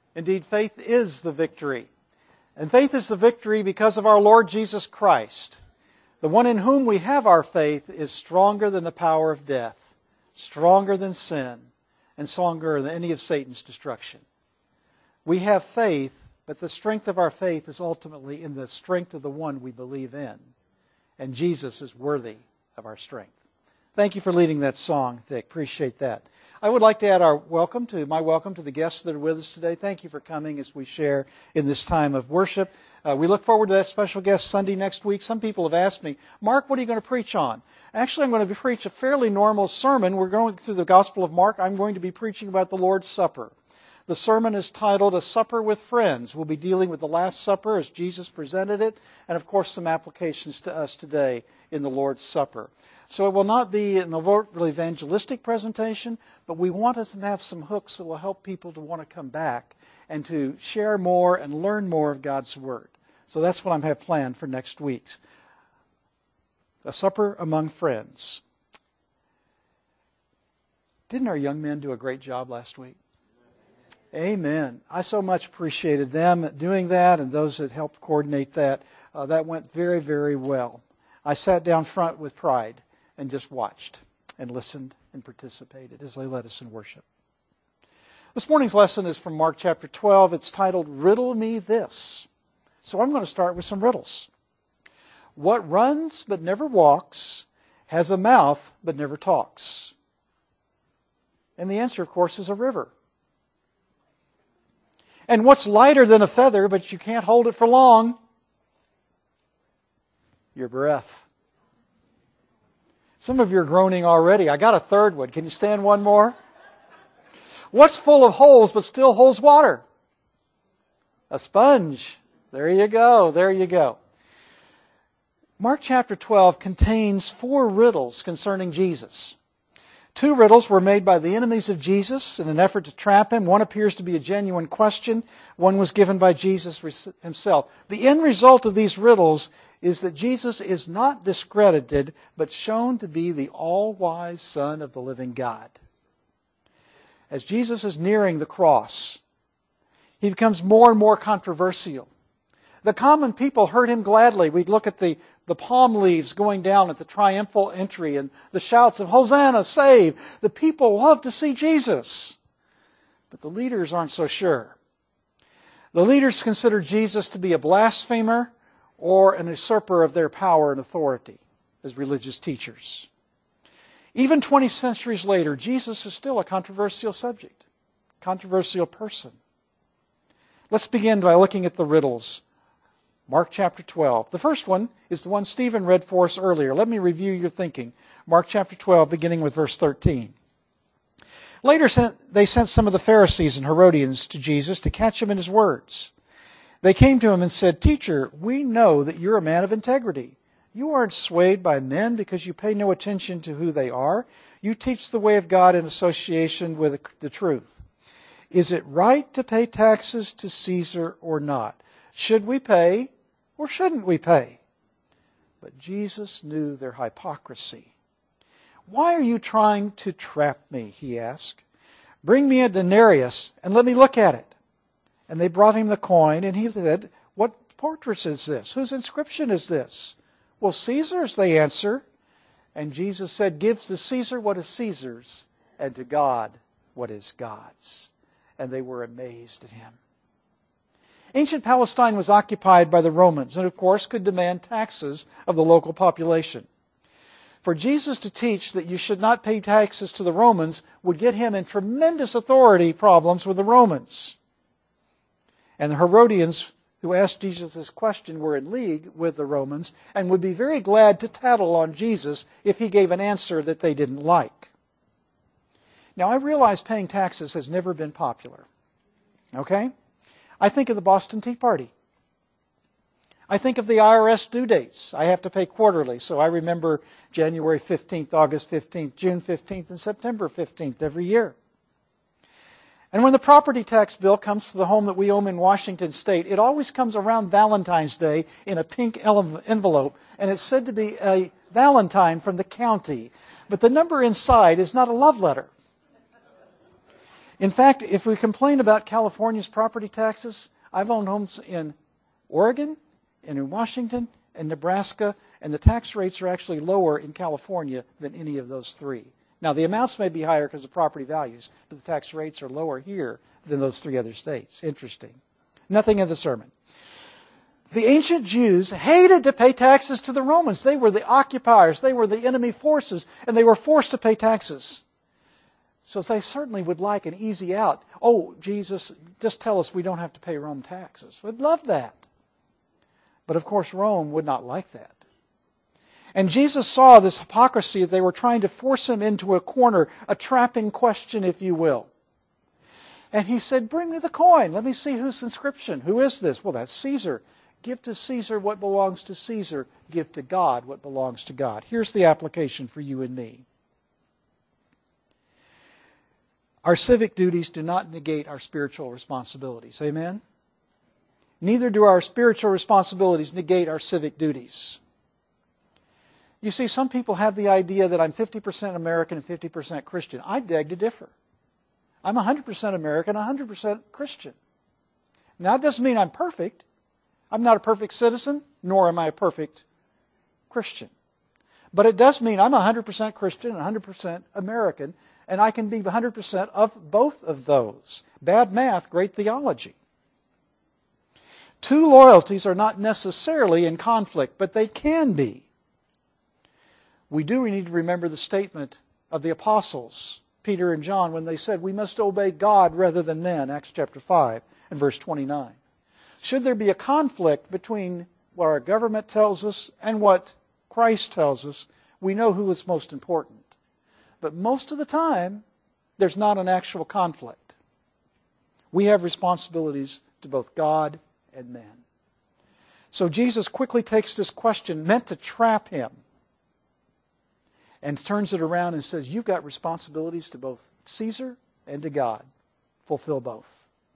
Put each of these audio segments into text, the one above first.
Indeed, faith is the victory. And faith is the victory because of our Lord Jesus Christ. The one in whom we have our faith is stronger than the power of death, stronger than sin, and stronger than any of Satan's destruction. We have faith, but the strength of our faith is ultimately in the strength of the one we believe in. And Jesus is worthy of our strength. Thank you for leading that song, Vic. Appreciate that. I would like to add my welcome to the guests that are with us today. Thank you for coming as we share in this time of worship. We look forward to that special guest Sunday next week. Some people have asked me, Mark, what are you going to preach on? Actually, I'm going to preach a fairly normal sermon. We're going through the Gospel of Mark. I'm going to be preaching about the Lord's Supper. The sermon is titled A Supper with Friends. We'll be dealing with the Last Supper as Jesus presented it, and of course some applications to us today in the Lord's Supper. So it will not be an overtly evangelistic presentation, but we want us to have some hooks that will help people to want to come back and to share more and learn more of God's Word. So that's what I have planned for next week's. A Supper Among Friends. Didn't our young men do a great job last week? Amen. I so much appreciated them doing that and those that helped coordinate that. That went very, very well. I sat down front with pride and just watched and listened and participated as they led us in worship. This morning's lesson is from Mark chapter 12. It's titled, Riddle Me This. So I'm going to start with some riddles. What runs but never walks, has a mouth but never talks? And the answer, of course, is a river. And what's lighter than a feather, but you can't hold it for long? Your breath. Some of you are groaning already. I got a third one. Can you stand one more? What's full of holes but still holds water? A sponge. There you go. There you go. Mark chapter 12 contains 4 riddles concerning Jesus. 2 riddles were made by the enemies of Jesus in an effort to trap him. One appears to be a genuine question. One was given by Jesus himself. The end result of these riddles is that Jesus is not discredited, but shown to be the all-wise Son of the living God. As Jesus is nearing the cross, he becomes more and more controversial. The common people heard him gladly. We'd look at the palm leaves going down at the triumphal entry and the shouts of Hosanna, save. The people love to see Jesus. But the leaders aren't so sure. The leaders consider Jesus to be a blasphemer or an usurper of their power and authority as religious teachers. Even 20 centuries later, Jesus is still a controversial subject, controversial person. Let's begin by looking at the riddles. Mark chapter 12. The first one is the one Stephen read for us earlier. Let me review your thinking. Mark chapter 12, beginning with verse 13. Later they sent some of the Pharisees and Herodians to Jesus to catch him in his words. They came to him and said, Teacher, we know that you're a man of integrity. You aren't swayed by men because you pay no attention to who they are. You teach the way of God in association with the truth. Is it right to pay taxes to Caesar or not? Should we pay or shouldn't we pay? But Jesus knew their hypocrisy. Why are you trying to trap me? He asked. Bring me a denarius and let me look at it. And they brought him the coin, and he said, What portrait is this? Whose inscription is this? Well, Caesar's, they answer. And Jesus said, Give to Caesar what is Caesar's, and to God what is God's. And they were amazed at him. Ancient Palestine was occupied by the Romans and, of course, could demand taxes of the local population. For Jesus to teach that you should not pay taxes to the Romans would get him in tremendous authority problems with the Romans. And the Herodians who asked Jesus this question were in league with the Romans and would be very glad to tattle on Jesus if he gave an answer that they didn't like. Now, I realize paying taxes has never been popular. Okay? I think of the Boston Tea Party. I think of the IRS due dates. I have to pay quarterly, so I remember January 15th, August 15th, June 15th, and September 15th every year. And when the property tax bill comes to the home that we own in Washington State, it always comes around Valentine's Day in a pink envelope, and it's said to be a Valentine from the county. But the number inside is not a love letter. In fact, if we complain about California's property taxes, I've owned homes in Oregon, and in Washington, and Nebraska, and the tax rates are actually lower in California than any of those three. Now, the amounts may be higher because of property values, but the tax rates are lower here than those three other states. Interesting. Nothing in the sermon. The ancient Jews hated to pay taxes to the Romans. They were the occupiers. They were the enemy forces, and they were forced to pay taxes. So they certainly would like an easy out. Oh, Jesus, just tell us we don't have to pay Rome taxes. We'd love that. But of course, Rome would not like that. And Jesus saw this hypocrisy. They were trying to force him into a corner, a trapping question, if you will. And he said, bring me the coin. Let me see whose inscription. Who is this? Well, that's Caesar. Give to Caesar what belongs to Caesar. Give to God what belongs to God. Here's the application for you and me. Our civic duties do not negate our spiritual responsibilities. Amen? Neither do our spiritual responsibilities negate our civic duties. You see, some people have the idea that I'm 50% American and 50% Christian. I beg to differ. I'm 100% American, 100% Christian. Now, that doesn't mean I'm perfect. I'm not a perfect citizen, nor am I a perfect Christian. But it does mean I'm 100% Christian and 100% American, and I can be 100% of both of those. Bad math, great theology. Two loyalties are not necessarily in conflict, but they can be. We do need to remember the statement of the apostles, Peter and John, when they said, we must obey God rather than men, Acts chapter 5 and verse 29. Should there be a conflict between what our government tells us and what Christ tells us, we know who is most important. But most of the time, there's not an actual conflict. We have responsibilities to both God and man. So Jesus quickly takes this question meant to trap him and turns it around and says, you've got responsibilities to both Caesar and to God. Fulfill both.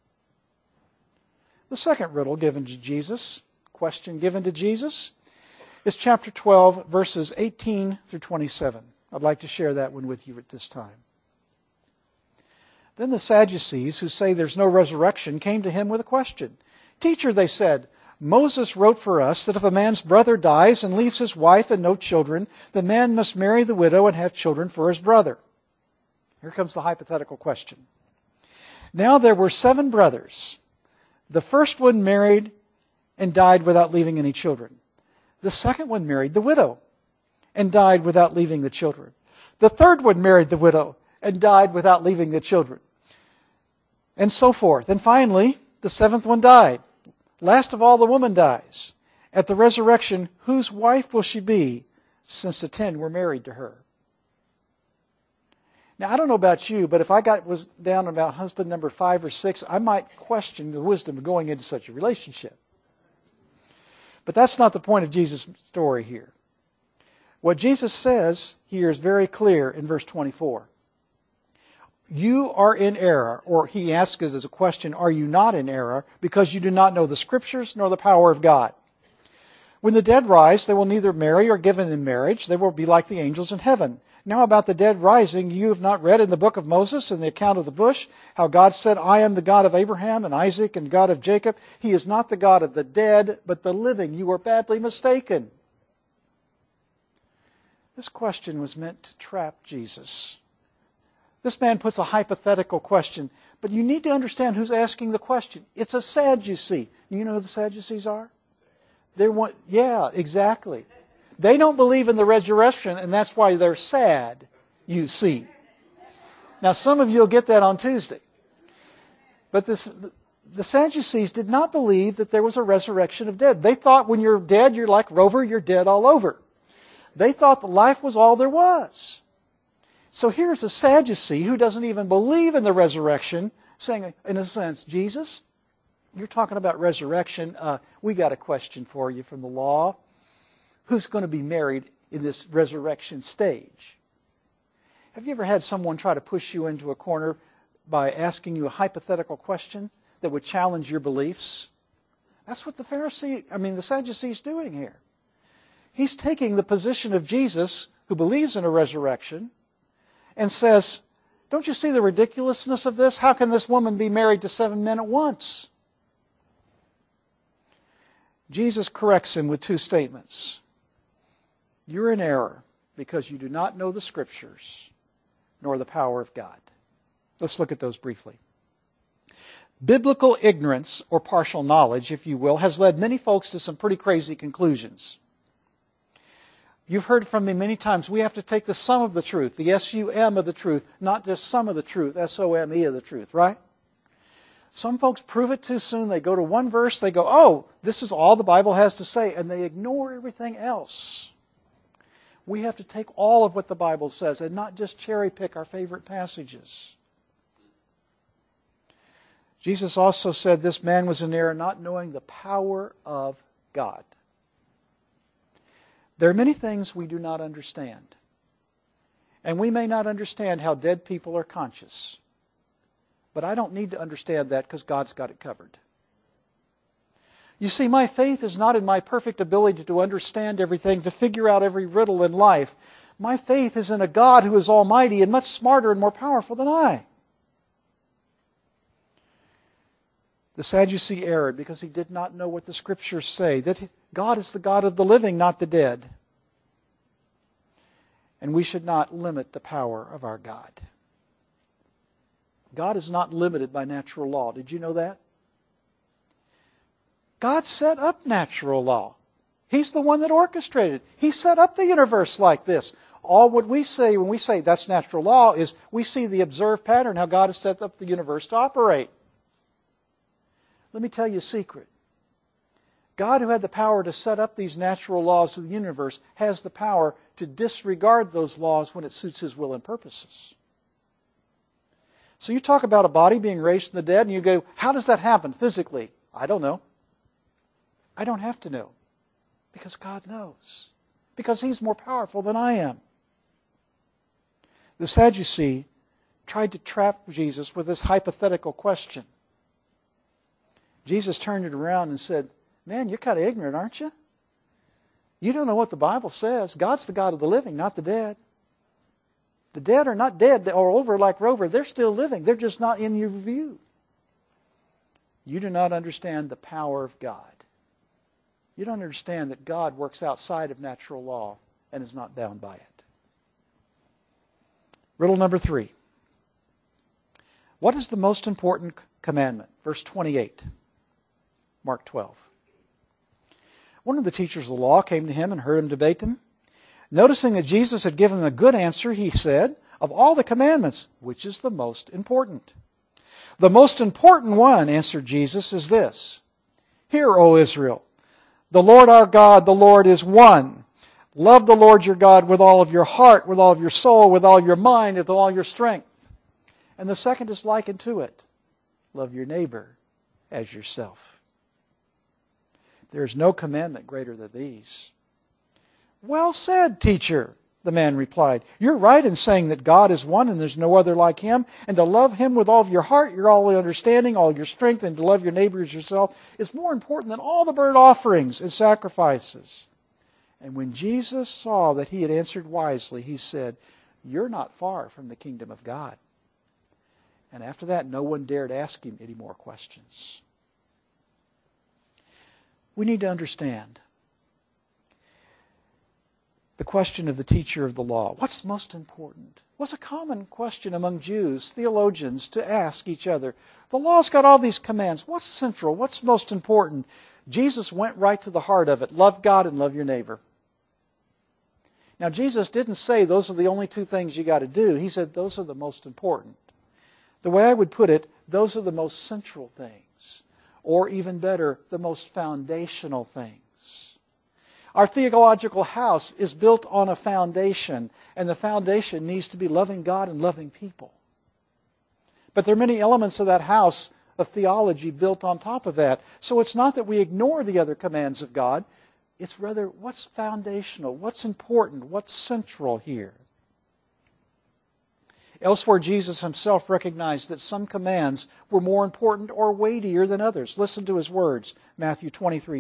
The second riddle given to Jesus, question given to Jesus, is chapter 12, verses 18 through 27. I'd like to share that one with you at this time. Then the Sadducees, who say there's no resurrection, came to him with a question. Teacher, they said, Moses wrote for us that if a man's brother dies and leaves his wife and no children, the man must marry the widow and have children for his brother. Here comes the hypothetical question. Now there were 7 brothers. The first one married and died without leaving any children. The second one married the widow and died without leaving the children. The third one married the widow and died without leaving the children. And so forth. And finally, the 7th one died. Last of all, the woman dies. At the resurrection, whose wife will she be, since the 10 were married to her? Now, I don't know about you, but if I was down about husband number 5 or 6, I might question the wisdom of going into such a relationship. But that's not the point of Jesus' story here. What Jesus says here is very clear in verse 24. You are in error, or he asks it as a question, are you not in error, because you do not know the Scriptures nor the power of God? When the dead rise, they will neither marry or given in marriage. They will be like the angels in heaven. Now about the dead rising, you have not read in the book of Moses, in the account of the bush, how God said, I am the God of Abraham and Isaac and God of Jacob. He is not the God of the dead, but the living. You are badly mistaken. This question was meant to trap Jesus. This man puts a hypothetical question, but you need to understand who's asking the question. It's a Sadducee. You know who the Sadducees are? Yeah, exactly. They don't believe in the resurrection, and that's why they're sad, you see. Now, some of you will get that on Tuesday. But the Sadducees did not believe that there was a resurrection of dead. They thought when you're dead, you're like Rover, you're dead all over. They thought that life was all there was. So here's a Sadducee who doesn't even believe in the resurrection, saying, in a sense, Jesus, you're talking about resurrection. We got a question for you from the law. Who's going to be married in this resurrection stage? Have you ever had someone try to push you into a corner by asking you a hypothetical question that would challenge your beliefs? That's what the Sadducee's doing here. He's taking the position of Jesus, who believes in a resurrection, and says, Don't you see the ridiculousness of this? How can this woman be married to 7 men at once? Jesus corrects him with 2 statements. You're in error because you do not know the Scriptures nor the power of God. Let's look at those briefly. Biblical ignorance, or partial knowledge, if you will, has led many folks to some pretty crazy conclusions. You've heard from me many times, we have to take the sum of the truth, the S-U-M of the truth, not just some of the truth, S-O-M-E of the truth, right? Some folks prove it too soon. They go to one verse, they go, oh, this is all the Bible has to say, and they ignore everything else. We have to take all of what the Bible says and not just cherry pick our favorite passages. Jesus also said this man was in error not knowing the power of God. There are many things we do not understand. And we may not understand how dead people are conscious. But I don't need to understand that because God's got it covered. You see, my faith is not in my perfect ability to understand everything, to figure out every riddle in life. My faith is in a God who is almighty and much smarter and more powerful than I. The Sadducee erred because he did not know what the Scriptures say, that God is the God of the living, not the dead. And we should not limit the power of our God. God is not limited by natural law. Did you know that? God set up natural law. He's the one that orchestrated. He set up the universe like this. All what we say when we say that's natural law is we see the observed pattern, how God has set up the universe to operate. Let me tell you a secret. God, who had the power to set up these natural laws of the universe, has the power to disregard those laws when it suits His will and purposes. So you talk about a body being raised from the dead, and you go, how does that happen physically? I don't know. I don't have to know. Because God knows. Because He's more powerful than I am. The Sadducee tried to trap Jesus with this hypothetical question. Jesus turned it around and said, man, you're kind of ignorant, aren't you? You don't know what the Bible says. God's the God of the living, not the dead. The dead are not dead or over like Rover. They're still living. They're just not in your view. You do not understand the power of God. You don't understand that God works outside of natural law and is not bound by it. Riddle number 3. What is the most important commandment? Verse 28. Mark 12. One of the teachers of the law came to him and heard him debate him. Noticing that Jesus had given him a good answer, he said, of all the commandments, which is the most important? The most important one, answered Jesus, is this. Hear, O Israel, the Lord our God, the Lord is one. Love the Lord your God with all of your heart, with all of your soul, with all your mind, with all your strength. And the second is likened to it. Love your neighbor as yourself. There is no commandment greater than these. Well said, teacher, the man replied. You're right in saying that God is one and there's no other like Him. And to love Him with all of your heart, your all your understanding, all your strength, and to love your neighbor as yourself is more important than all the burnt offerings and sacrifices. And when Jesus saw that he had answered wisely, He said, you're not far from the kingdom of God. And after that, no one dared ask Him any more questions. We need to understand the question of the teacher of the law. What's most important? Was a common question among Jews, theologians, to ask each other. The law's got all these commands. What's central? What's most important? Jesus went right to the heart of it. Love God and love your neighbor. Now, Jesus didn't say those are the only 2 things you got to do. He said those are the most important. The way I would put it, those are the most central things. Or even better, the most foundational things. Our theological house is built on a foundation, and the foundation needs to be loving God and loving people. But there are many elements of that house of theology built on top of that. So it's not that we ignore the other commands of God. It's rather what's foundational, what's important, what's central here. Elsewhere, Jesus Himself recognized that some commands were more important or weightier than others. Listen to His words, Matthew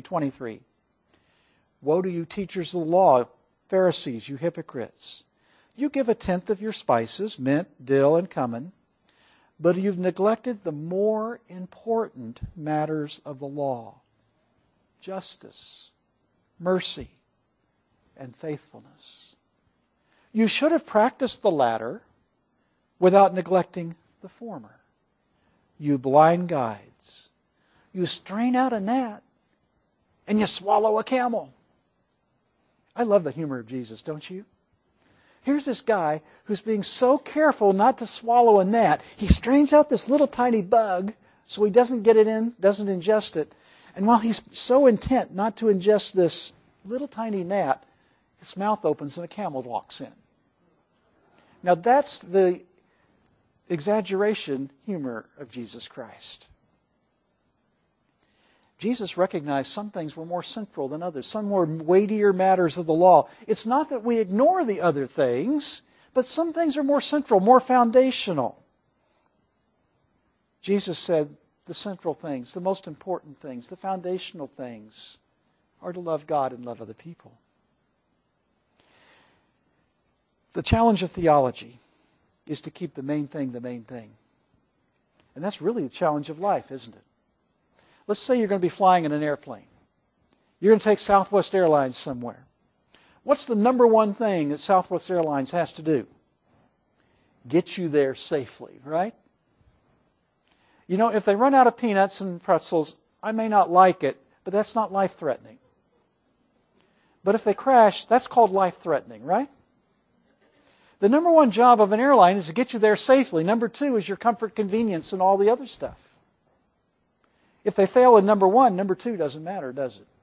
23:23. Woe to you, teachers of the law, Pharisees, you hypocrites! You give a tenth of your spices, mint, dill, and cumin, but you've neglected the more important matters of the law: justice, mercy, and faithfulness. You should have practiced the latter without neglecting the former. You blind guides. You strain out a gnat and you swallow a camel. I love the humor of Jesus, don't you? Here's this guy who's being so careful not to swallow a gnat. He strains out this little tiny bug so he doesn't get it in, doesn't ingest it. And while he's so intent not to ingest this little tiny gnat, his mouth opens and a camel walks in. Now that's the exaggeration humor of Jesus Christ. Jesus recognized some things were more central than others, some were weightier matters of the law. It's not that we ignore the other things, but some things are more central, more foundational. Jesus said the central things, the most important things, the foundational things are to love God and love other people. The challenge of theology is to keep the main thing the main thing. And that's really the challenge of life, isn't it? Let's say you're going to be flying in an airplane. You're going to take Southwest Airlines somewhere. What's the number one thing that Southwest Airlines has to do? Get you there safely, right? You know, if they run out of peanuts and pretzels, I may not like it, but that's not life-threatening. But if they crash, that's called life-threatening, right? The number one job of an airline is to get you there safely. Number two is your comfort, convenience, and all the other stuff. If they fail in number one, number two doesn't matter, does it?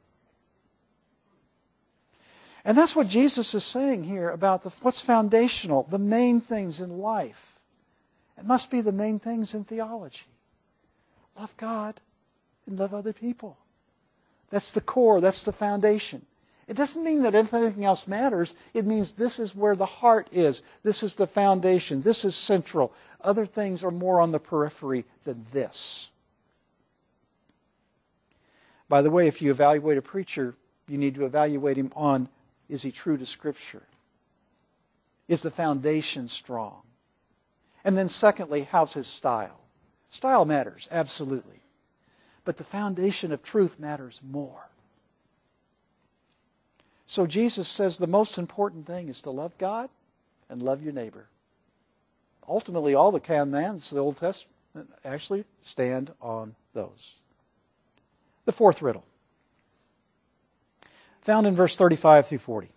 And that's what Jesus is saying here about what's foundational, the main things in life. It must be the main things in theology. Love God and love other people. That's the core, that's the foundation. It doesn't mean that anything else matters. It means this is where the heart is. This is the foundation. This is central. Other things are more on the periphery than this. By the way, if you evaluate a preacher, you need to evaluate him on, is he true to Scripture? Is the foundation strong? And then secondly, how's his style? Style matters, absolutely. But the foundation of truth matters more. So Jesus says the most important thing is to love God and love your neighbor. Ultimately, all the commandments of the Old Testament actually stand on those. The fourth riddle, found in verse 35 through 40.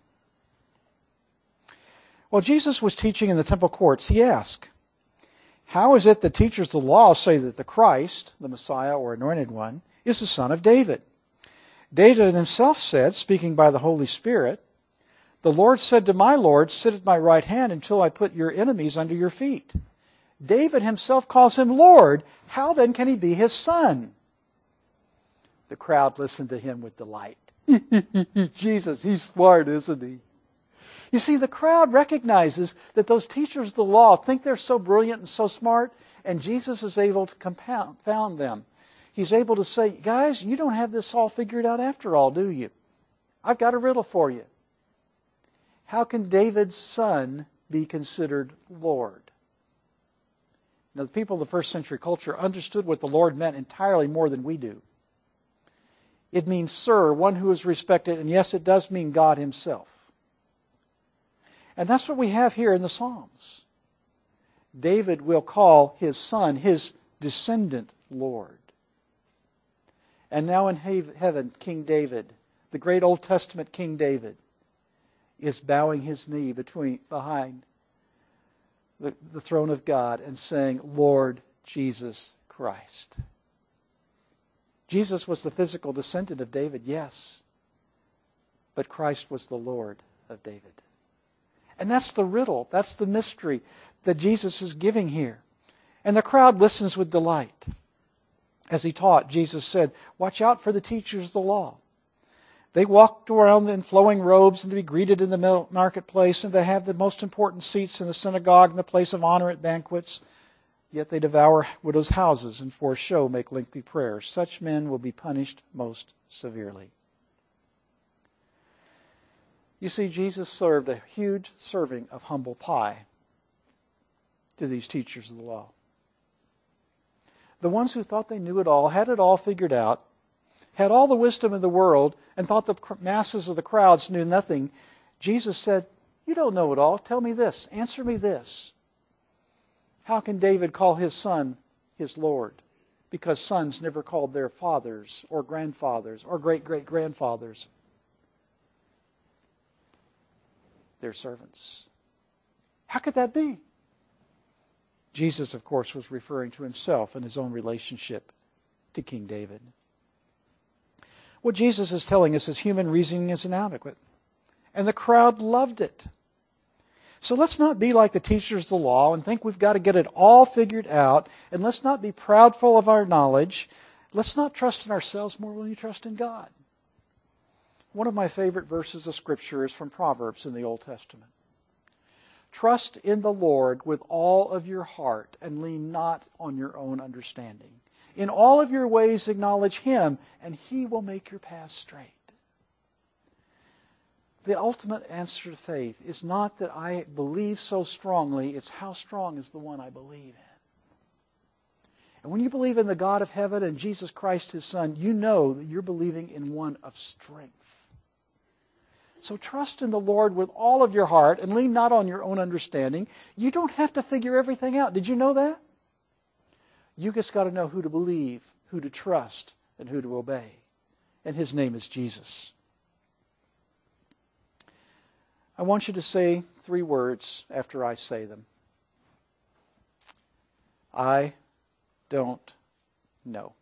While Jesus was teaching in the temple courts, he asked, "How is it that teachers of the law say that the Christ, the Messiah or Anointed One, is the son of David? David himself said, speaking by the Holy Spirit, 'The Lord said to my Lord, sit at my right hand until I put your enemies under your feet.' David himself calls him Lord. How then can he be his son?" The crowd listened to him with delight. Jesus, he's smart, isn't he? You see, the crowd recognizes that those teachers of the law think they're so brilliant and so smart, and Jesus is able to confound them. He's able to say, guys, you don't have this all figured out after all, do you? I've got a riddle for you. How can David's son be considered Lord? Now, the people of the first century culture understood what the Lord meant entirely more than we do. It means sir, one who is respected, and yes, it does mean God himself. And that's what we have here in the Psalms. David will call his son, his descendant, Lord. And now in heaven, King David, the great Old Testament King David, is bowing his knee behind the throne of God and saying, Lord Jesus Christ. Jesus was the physical descendant of David, yes. But Christ was the Lord of David. And that's the riddle, that's the mystery that Jesus is giving here. And the crowd listens with delight. As he taught, Jesus said, watch out for the teachers of the law. They walked around in flowing robes and to be greeted in the marketplace and to have the most important seats in the synagogue and the place of honor at banquets. Yet they devour widows' houses and for show make lengthy prayers. Such men will be punished most severely. You see, Jesus served a huge serving of humble pie to these teachers of the law. The ones who thought they knew it all, had it all figured out, had all the wisdom in the world, and thought the masses of the crowds knew nothing, Jesus said, "You don't know it all. Tell me this. Answer me this. How can David call his son his Lord? Because sons never called their fathers or grandfathers or great-great-grandfathers their servants. How could that be?" Jesus, of course, was referring to himself and his own relationship to King David. What Jesus is telling us is human reasoning is inadequate. And the crowd loved it. So let's not be like the teachers of the law and think we've got to get it all figured out. And let's not be proudful of our knowledge. Let's not trust in ourselves more than we trust in God. One of my favorite verses of Scripture is from Proverbs in the Old Testament. Trust in the Lord with all of your heart and lean not on your own understanding. In all of your ways acknowledge Him, and He will make your path straight. The ultimate answer to faith is not that I believe so strongly, it's how strong is the one I believe in. And when you believe in the God of heaven and Jesus Christ, His Son, you know that you're believing in one of strength. So trust in the Lord with all of your heart and lean not on your own understanding. You don't have to figure everything out. Did you know that? You just got to know who to believe, who to trust, and who to obey. And His name is Jesus. I want you to say 3 words after I say them. I don't know.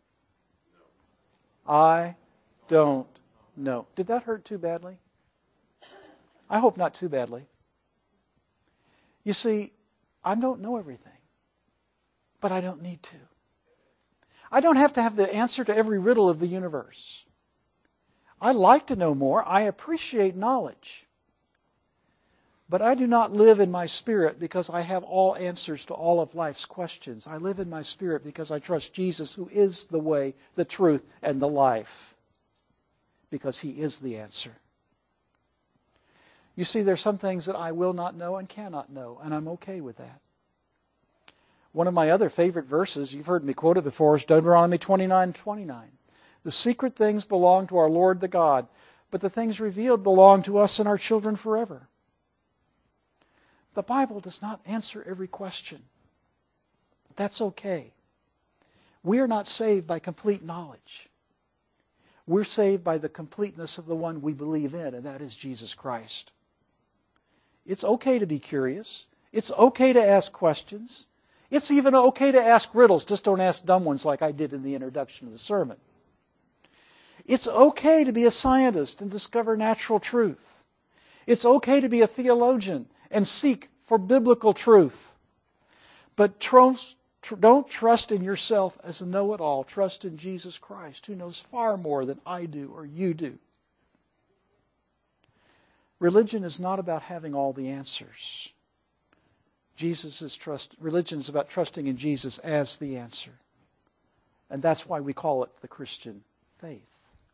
I don't know. Did that hurt too badly? I hope not too badly. You see, I don't know everything, but I don't need to. I don't have to have the answer to every riddle of the universe. I like to know more. I appreciate knowledge. But I do not live in my spirit because I have all answers to all of life's questions. I live in my spirit because I trust Jesus, who is the way, the truth, and the life. Because He is the answer. You see, there's some things that I will not know and cannot know, and I'm okay with that. One of my other favorite verses, you've heard me quote it before, is Deuteronomy 29:29. The secret things belong to our Lord the God, but the things revealed belong to us and our children forever. The Bible does not answer every question. That's okay. We are not saved by complete knowledge. We're saved by the completeness of the one we believe in, and that is Jesus Christ. It's okay to be curious. It's okay to ask questions. It's even okay to ask riddles. Just don't ask dumb ones like I did in the introduction of the sermon. It's okay to be a scientist and discover natural truth. It's okay to be a theologian and seek for biblical truth. But don't trust in yourself as a know-it-all. Trust in Jesus Christ, who knows far more than I do or you do. Religion is not about having all the answers. Religion is about trusting in Jesus as the answer. And that's why we call it the Christian faith.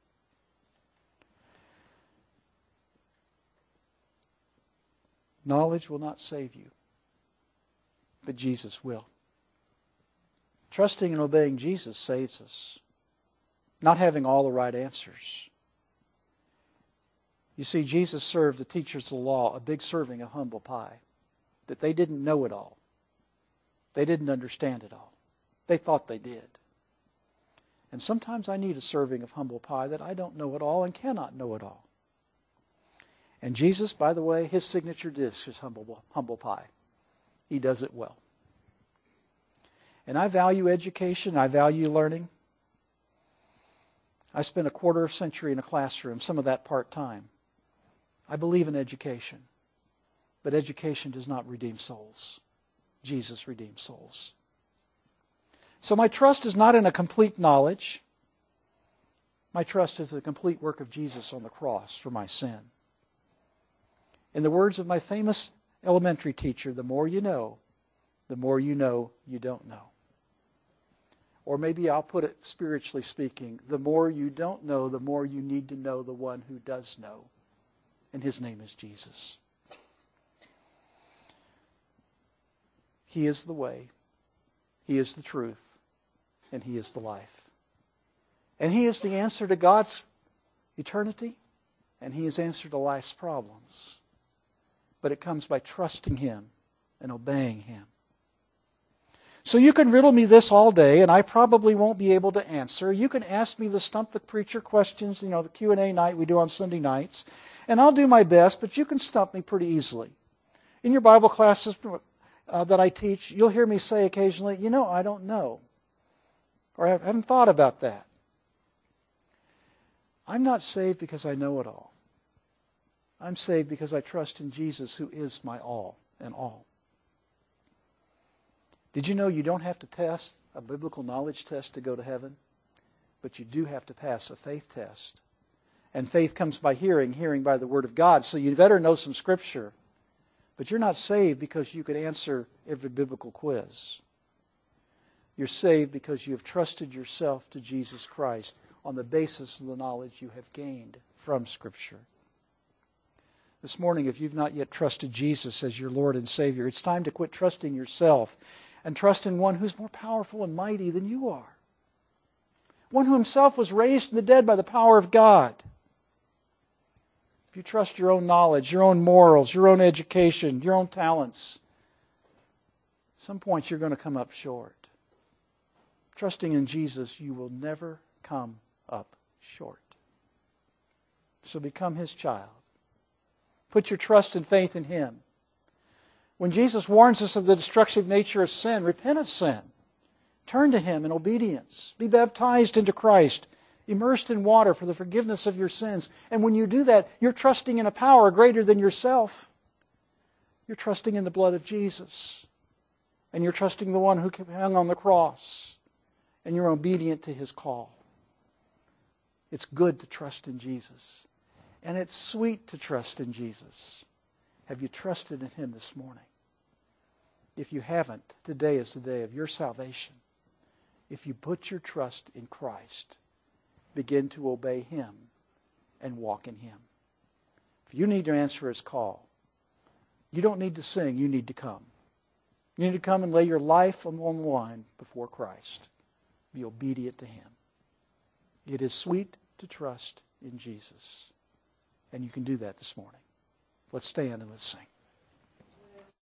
Knowledge will not save you, but Jesus will. Trusting and obeying Jesus saves us. Not having all the right answers. You see, Jesus served the teachers of the law a big serving of humble pie. That they didn't know it all. They didn't understand it all. They thought they did. And sometimes I need a serving of humble pie that I don't know it all and cannot know it all. And Jesus, by the way, His signature dish is humble pie. He does it well. And I value education. I value learning. I spent a quarter of a century in a classroom, some of that part-time. I believe in education. But education does not redeem souls. Jesus redeems souls. So my trust is not in a complete knowledge. My trust is in the complete work of Jesus on the cross for my sin. In the words of my famous elementary teacher, the more you know you don't know. Or maybe I'll put it spiritually speaking, the more you don't know, the more you need to know the one who does know. and His name is Jesus. He is the way, He is the truth, and He is the life. And He is the answer to God's eternity, and He is answer to life's problems. But it comes by trusting Him and obeying Him. So you can riddle me this all day, and I probably won't be able to answer. You can ask me the Stump the Preacher questions, the Q&A night we do on Sunday nights, and I'll do my best, but you can stump me pretty easily. In your Bible classes that I teach, you'll hear me say occasionally, I don't know, or I haven't thought about that. I'm not saved because I know it all. I'm saved because I trust in Jesus, who is my all and all. Did you know you don't have to test a biblical knowledge test to go to heaven? But you do have to pass a faith test. And faith comes by hearing, hearing by the Word of God. So you better know some Scripture. But you're not saved because you could answer every biblical quiz. You're saved because you have trusted yourself to Jesus Christ on the basis of the knowledge you have gained from Scripture. This morning, if you've not yet trusted Jesus as your Lord and Savior, it's time to quit trusting yourself and trust in one who's more powerful and mighty than you are. One who Himself was raised from the dead by the power of God. If you trust your own knowledge, your own morals, your own education, your own talents, at some point you're going to come up short. Trusting in Jesus, you will never come up short. So become His child. Put your trust and faith in Him. When Jesus warns us of the destructive nature of sin, repent of sin. Turn to Him in obedience. Be baptized into Christ, immersed in water for the forgiveness of your sins. And when you do that, you're trusting in a power greater than yourself. You're trusting in the blood of Jesus. And you're trusting the one who hung on the cross. And you're obedient to His call. It's good to trust in Jesus. And it's sweet to trust in Jesus. Have you trusted in Him this morning? If you haven't, today is the day of your salvation. If you put your trust in Christ, begin to obey Him and walk in Him. If you need to answer His call, you don't need to sing, you need to come. You need to come and lay your life on the line before Christ. Be obedient to Him. It is sweet to trust in Jesus. And you can do that this morning. Let's stand and let's sing.